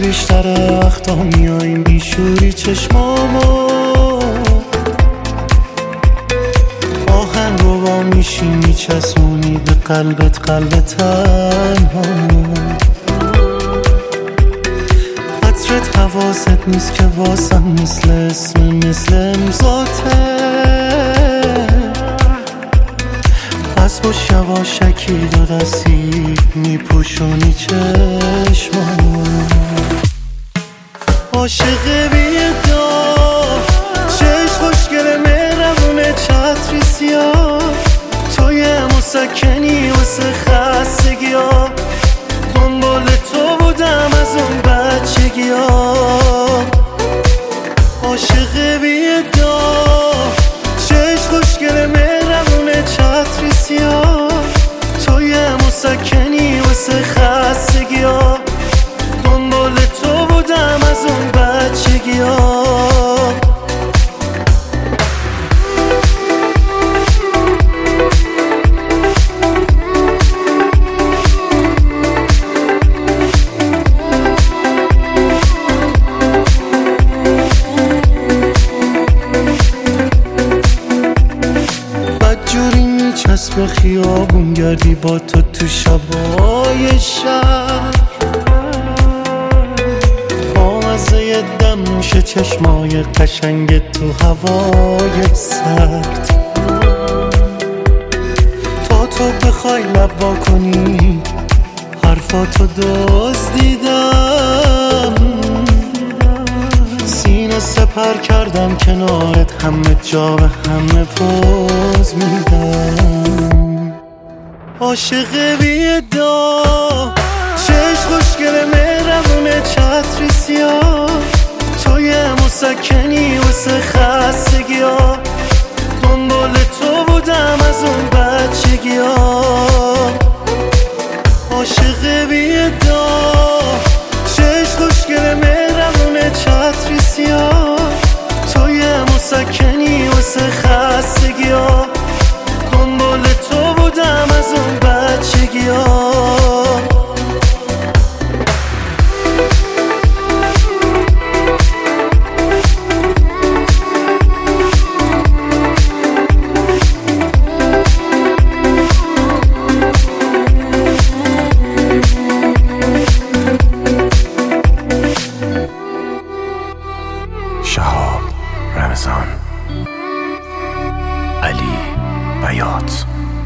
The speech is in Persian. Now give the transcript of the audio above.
بیشتر وقتا میاییم بیشوری چشمامو آهن رو با میشی میچسبونی به قلبت قلب تنهامو قطرت حواست نیست که واسم مثل امضاته پس با یواشکی دو دستی میپوشونی چشمامو عاشق بی‌ادعا چشم خوشگل مهربونه چتری سیاه تو یه مسکنی واسه خستگی‌ها دنبال تو بودم از اون بچگی‌ها عاشق بی‌ادعا چشم خوشگل مهربونه چتری سیاه تو یه مسکنی واسه خستگی‌ها دنبال تو بودم از اون بچگی‌ها بدجوری میچسب خیابون گردی با تو شبای شهر بامزه دم میشه چشمای قشنگ تو هوای سرد تا تو بخوای لب وا کنی حرفاتو دزدیدم سینه سپر کردم کنارت همه جا به همه پوز میدم عاشق بی‌ادعا چشم خوشگل مهربونه چتری سیاه تو یه مسکنی واسه خستگی‌ها دنبال تو بودم از اون بچگی‌ها عاشق بی‌ادعا چشم خوشگل مهربونه چتری سیاه تو یه مسکنی واسه خستگی‌ها دنبال تو بودم از اون بچگی‌ها شهاب رمضان علی بیات